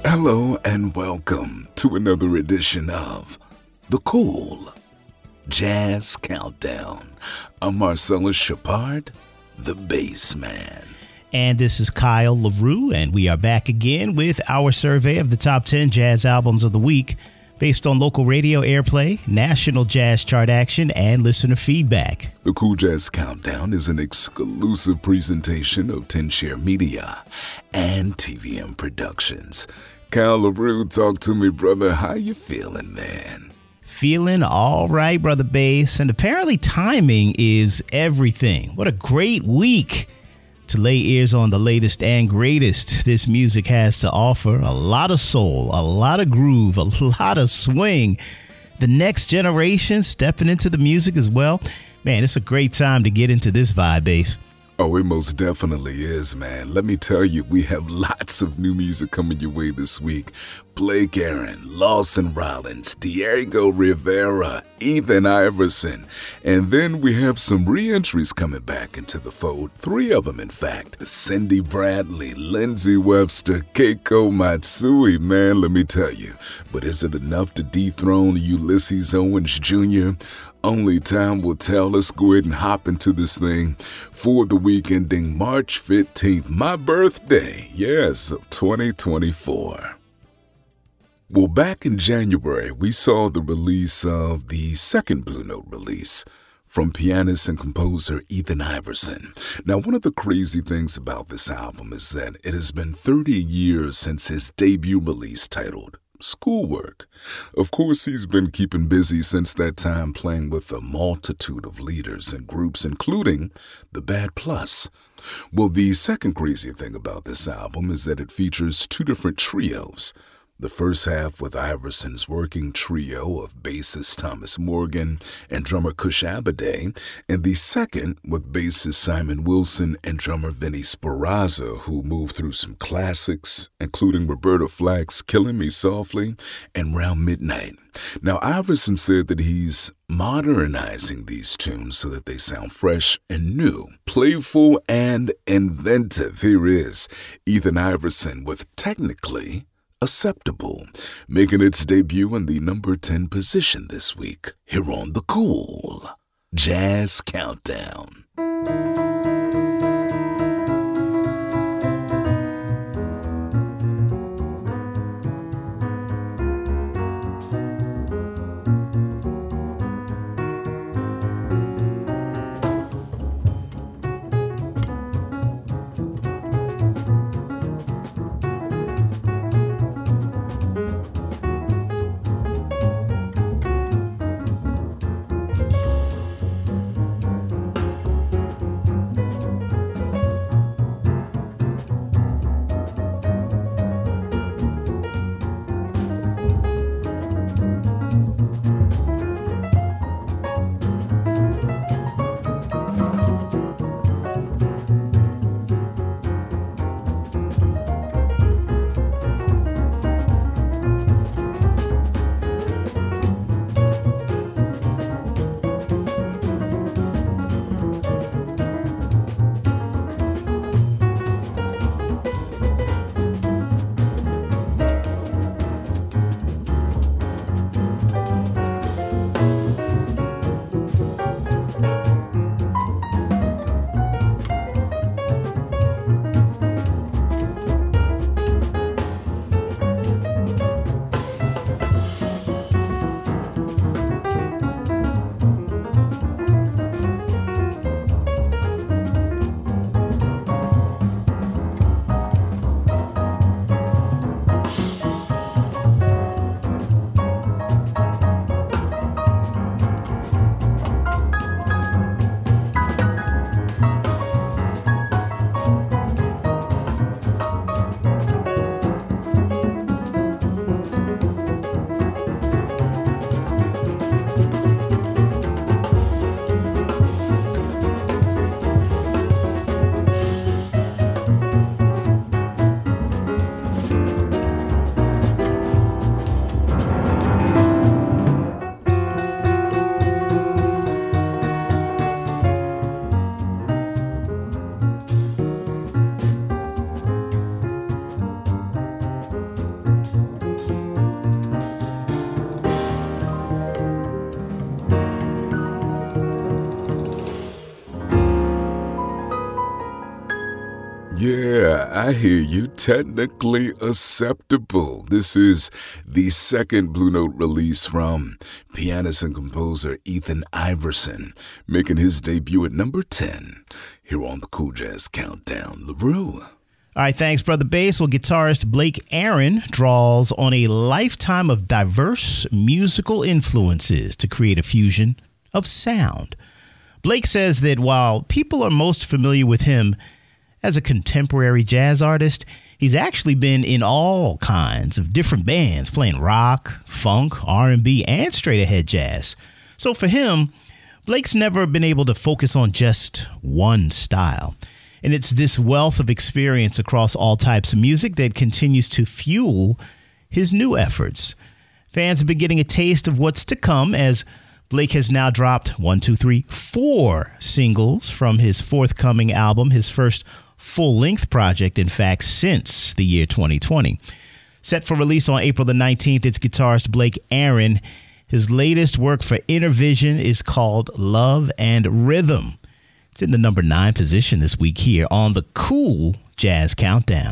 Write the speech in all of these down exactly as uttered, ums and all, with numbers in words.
Hello and welcome to another edition of The Cool Jazz Countdown. I'm Marcellus Shepard, the bass man. And this is Kyle LaRue, and we are back again with our survey of the top ten jazz albums of the week based on local radio airplay, national jazz chart action, and listener feedback. The Cool Jazz Countdown is an exclusive presentation of ten Share Media and T V M Productions. Kyle LaRue, talk to me, brother. How you feeling, man? Feeling all right, Brother Bass. And apparently timing is everything. What a great week to lay ears on the latest and greatest this music has to offer. A lot of soul, a lot of groove, a lot of swing. The next generation stepping into the music as well. Man, it's a great time to get into this vibe, Bass. Oh, it most definitely is, man. Let me tell you, we have lots of new music coming your way this week. Blake Aaron, Lawson Rollins, Diego Rivera, Ethan Iverson. And then we have some re-entries coming back into the fold. Three of them, in fact. Cindy Bradley, Lindsey Webster, Keiko Matsui. Man, let me tell you. But is it enough to dethrone Ulysses Owens Junior? Only time will tell. Let's go ahead and hop into this thing for the week ending March fifteenth, my birthday, yes, of twenty twenty-four. Well, back in January, we saw the release of the second Blue Note release from pianist and composer Ethan Iverson. Now, one of the crazy things about this album is that it has been thirty years since his debut release titled Schoolwork. Of course, he's been keeping busy since that time, playing with a multitude of leaders and groups, including the Bad Plus. Well, the second crazy thing about this album is that it features two different trios. The first half with Iverson's working trio of bassist Thomas Morgan and drummer Cush Abiday, and the second with bassist Simon Wilson and drummer Vinny Sperrazza, who moved through some classics, including Roberta Flack's Killing Me Softly and Round Midnight. Now, Iverson said that he's modernizing these tunes so that they sound fresh and new, playful and inventive. Here is Ethan Iverson with Technically Acceptable, making its debut in the number ten position this week, here on the Cool Jazz Countdown. I hear you. Technically acceptable. This is the second Blue Note release from pianist and composer Ethan Iverson, making his debut at number ten here on the Cool Jazz Countdown. LaRue. All right, thanks, Brother Bass. Well, guitarist Blake Aaron draws on a lifetime of diverse musical influences to create a fusion of sound. Blake says that while people are most familiar with him as a contemporary jazz artist, he's actually been in all kinds of different bands, playing rock, funk, R and B, and straight-ahead jazz. So for him, Blake's never been able to focus on just one style. And it's this wealth of experience across all types of music that continues to fuel his new efforts. Fans have been getting a taste of what's to come as Blake has now dropped one, two, three, four singles from his forthcoming album, his first full-length project, in fact, since the year twenty twenty. Set for release on April the nineteenth, it's guitarist Blake Aaron. His latest work for Intervision is called Love and Rhythm. It's in the number nine position this week here on the Cool Jazz Countdown.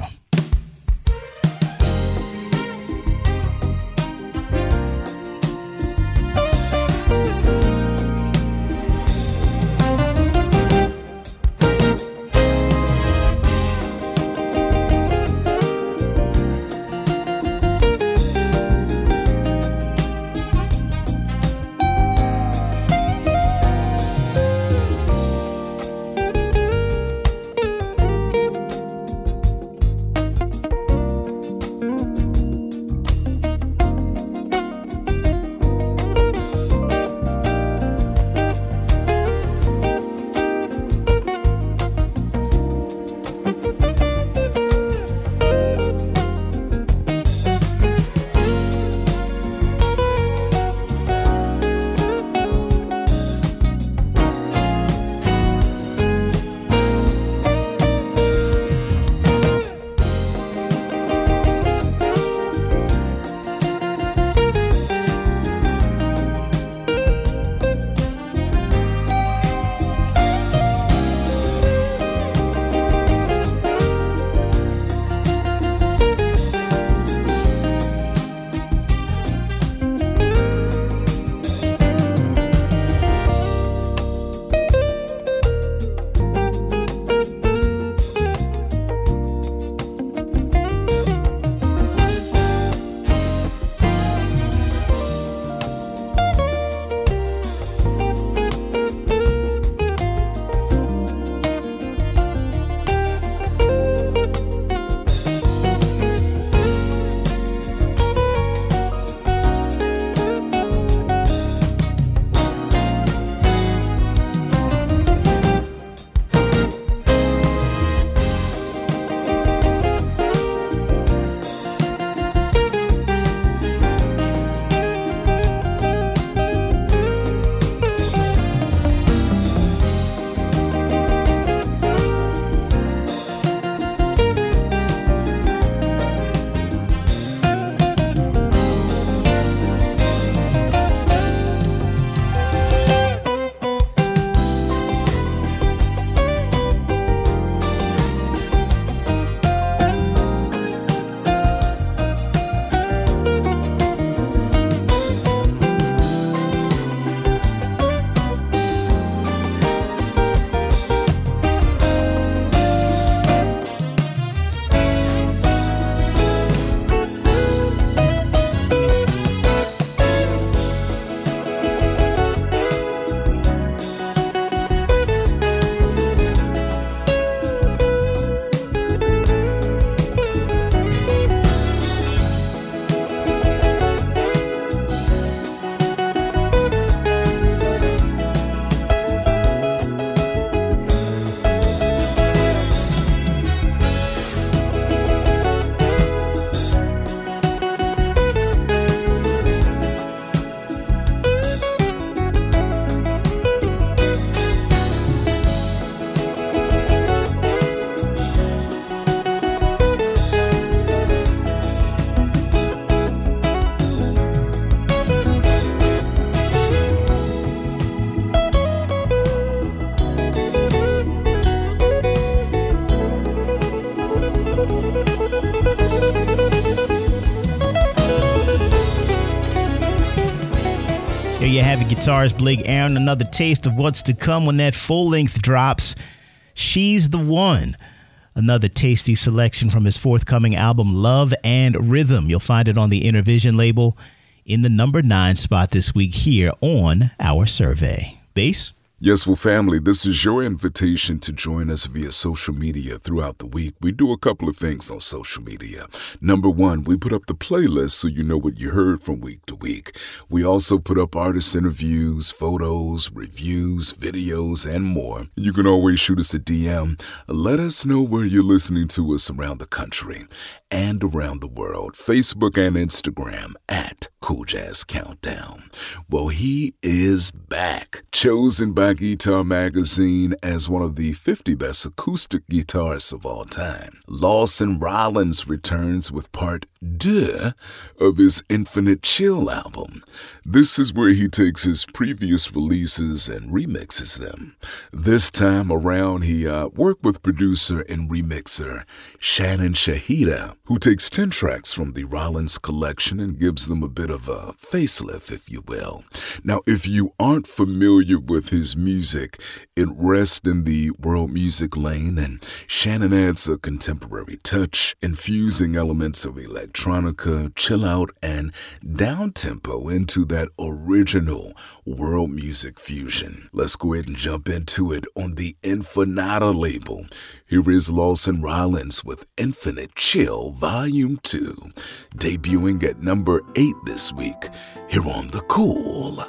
There you have it, guitarist Blake Aaron. Another taste of what's to come when that full length drops. She's the One. Another tasty selection from his forthcoming album, Love and Rhythm. You'll find it on the Intervision label in the number nine spot this week here on our survey. Bass? Yes, well, family, this is your invitation to join us via social media throughout the week. We do a couple of things on social media. Number one, we put up the playlist so you know what you heard from week to week. We also put up artist interviews, photos, reviews, videos, and more. You can always shoot us a D M. Let us know where you're listening to us around the country and around the world. Facebook and Instagram at Cool Jazz Countdown. Well, he is back. Chosen by Guitar Magazine as one of the fifty best acoustic guitarists of all time. Lawson Rollins returns with part deux of his Infinite Chill album. This is where he takes his previous releases and remixes them. This time around, he uh, worked with producer and remixer Shannon Shahida, who takes ten tracks from the Rollins collection and gives them a bit of a facelift, if you will. Now, if you aren't familiar with his music, it rests in the world music lane, and Shannon adds a contemporary touch, infusing elements of electronica, chill out, and down tempo into that original world music fusion. Let's go ahead and jump into it on the Infinata label. Here is Lawson Rollins with Infinite Chill Volume two, debuting at number eight this week here on the Cool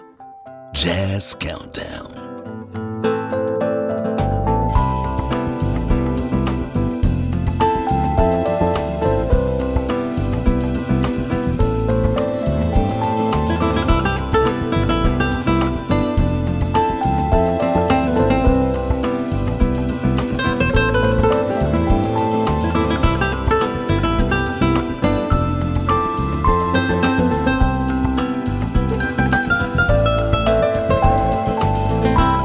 Jazz Countdown. Thank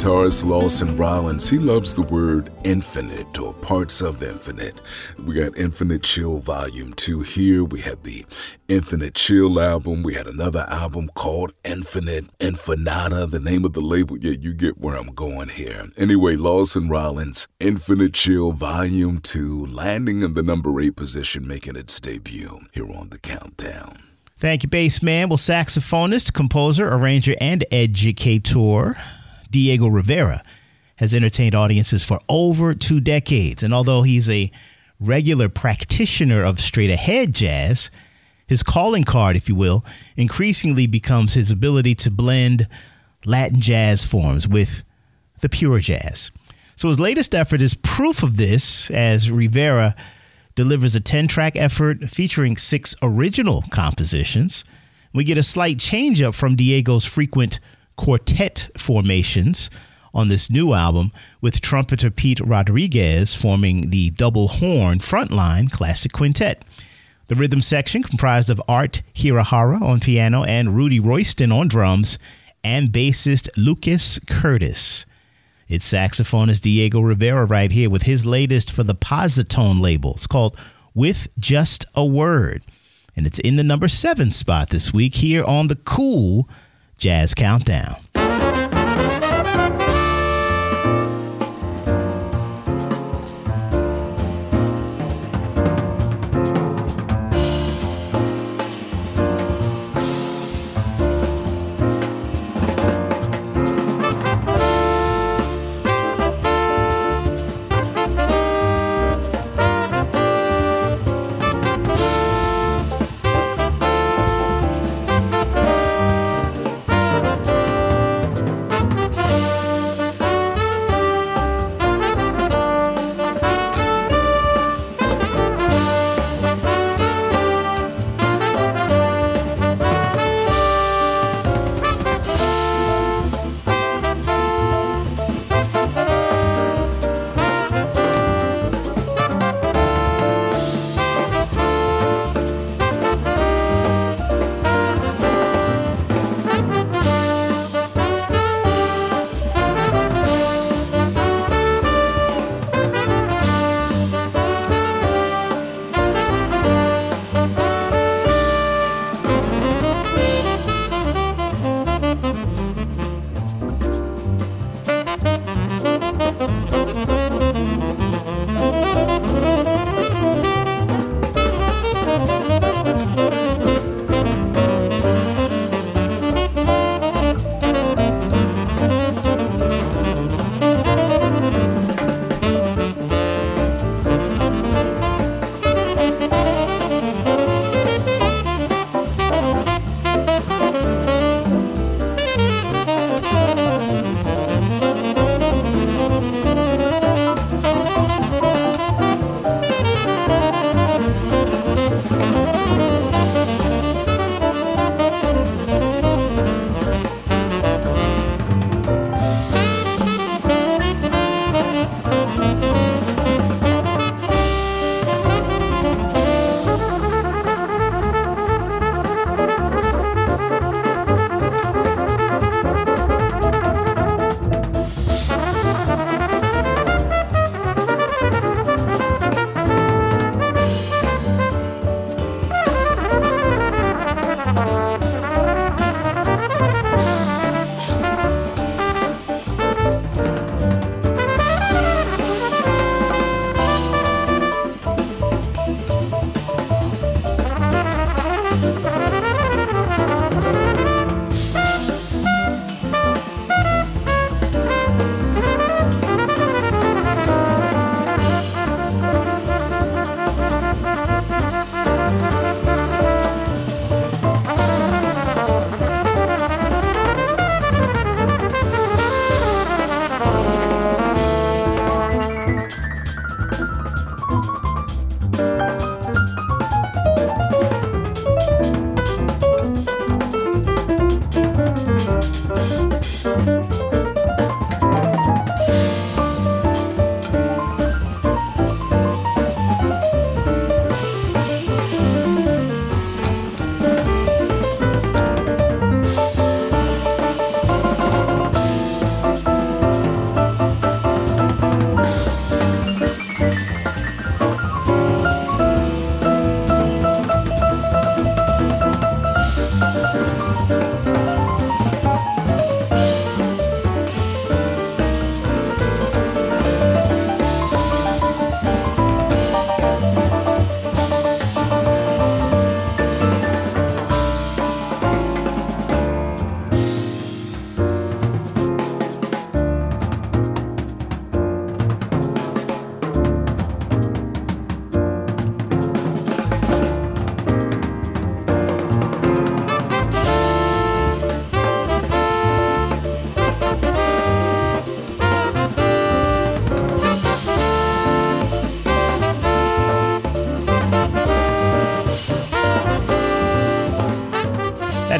guitarist Lawson Rollins, he loves the word infinite or parts of infinite. We got Infinite Chill Volume two here. We had the Infinite Chill album. We had another album called Infinite Infinata, the name of the label. Yeah, you get where I'm going here. Anyway, Lawson Rollins, Infinite Chill Volume two, landing in the number eight position, making its debut here on the Countdown. Thank you, bass man. Well, saxophonist, composer, arranger, and educator Diego Rivera has entertained audiences for over two decades. And although he's a regular practitioner of straight-ahead jazz, his calling card, if you will, increasingly becomes his ability to blend Latin jazz forms with the pure jazz. So his latest effort is proof of this, as Rivera delivers a ten-track effort featuring six original compositions. We get a slight change-up from Diego's frequent quartet formations on this new album, with trumpeter Pete Rodriguez forming the double horn frontline classic quintet. The rhythm section comprised of Art Hirahara on piano and Rudy Royston on drums, and bassist Lucas Curtis. It's saxophonist Diego Rivera right here with his latest for the Positone label. It's called With Just a Word, and it's in the number seven spot this week here on the Cool Jazz Countdown.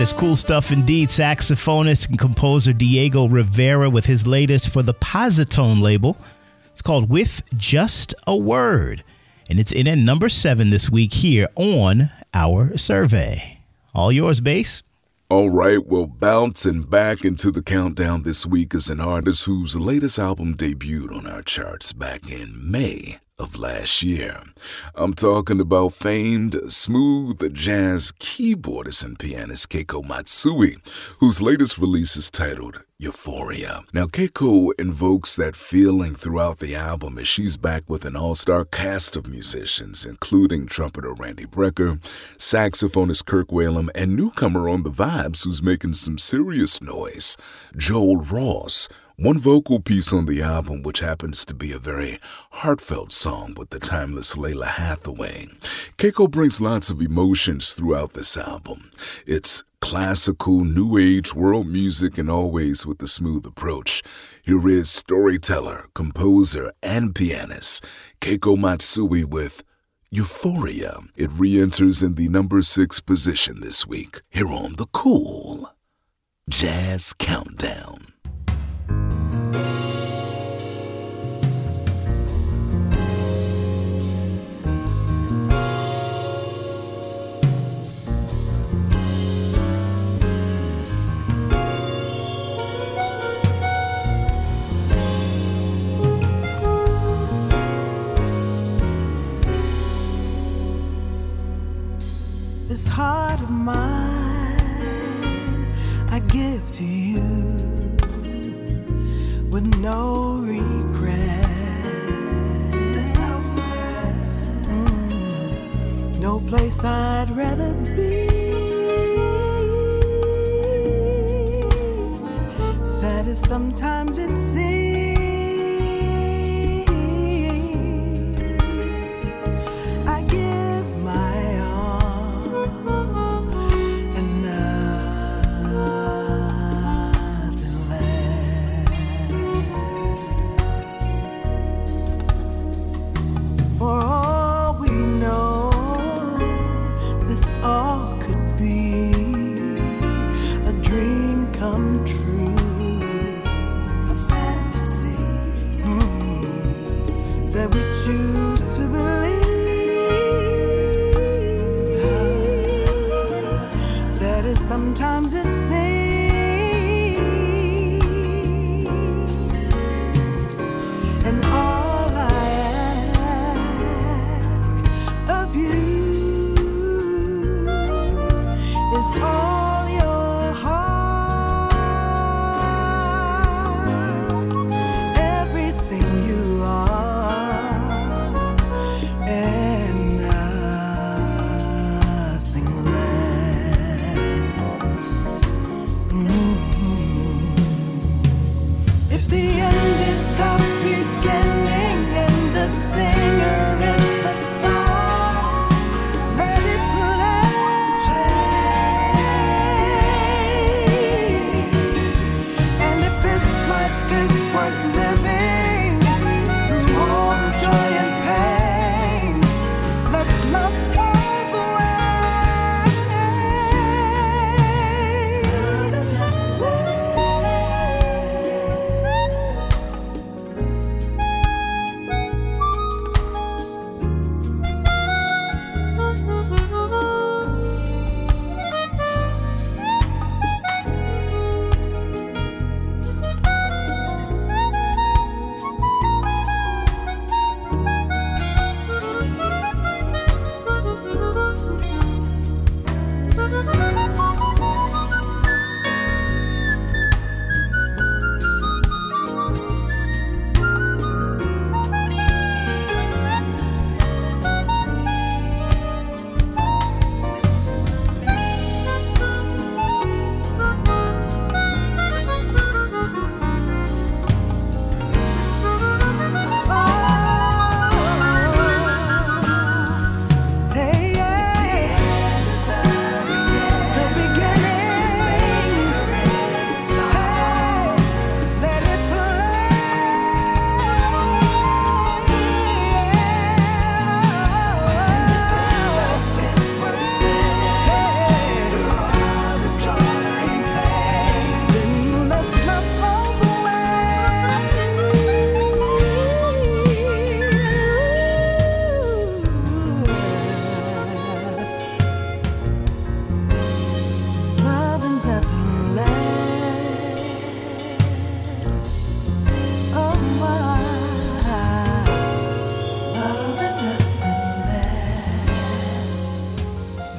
is cool stuff indeed. Saxophonist and composer Diego Rivera with his latest for the Positone label. It's called With Just a Word, and it's in at number seven this week here on our survey. All yours, Bass. All right, well, bouncing back into the countdown this week is an artist whose latest album debuted on our charts back in May of last year. I'm talking about famed smooth jazz keyboardist and pianist Keiko Matsui, whose latest release is titled Euphoria. Now, Keiko invokes that feeling throughout the album as she's back with an all-star cast of musicians, including trumpeter Randy Brecker, saxophonist Kirk Whalum, and newcomer on the vibes who's making some serious noise, Joel Ross. One vocal piece on the album, which happens to be a very heartfelt song with the timeless Layla Hathaway. Keiko brings lots of emotions throughout this album. It's classical, new age, world music, and always with a smooth approach. Here is storyteller, composer, and pianist Keiko Matsui with Euphoria. It re-enters in the number six position this week, here on the Cool Jazz Countdown. This heart of mine I give to you with no regret. Mm, no place I'd rather be. Sad as sometimes it seems, I give my all and nothing less. For all we know, this all could be a dream come true, a fantasy.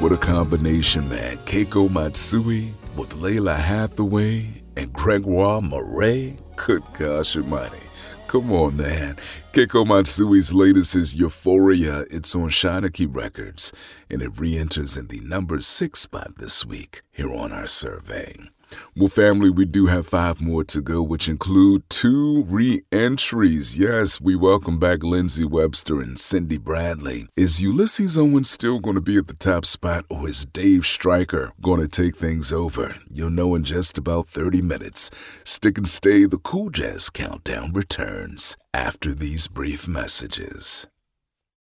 What a combination, man. Keiko Matsui with Layla Hathaway and Gregoire Murray. Good gosh almighty. Come on, man. Keiko Matsui's latest is Euphoria. It's on Shinaki Records, and it re-enters in the number six spot this week here on our survey. Well, family, we do have five more to go, which include two re-entries. Yes, we welcome back Lindsey Webster and Cindy Bradley. Is Ulysses Owens still going to be at the top spot, or is Dave Stryker going to take things over? You'll know in just about thirty minutes. Stick and stay. The Cool Jazz Countdown returns after these brief messages.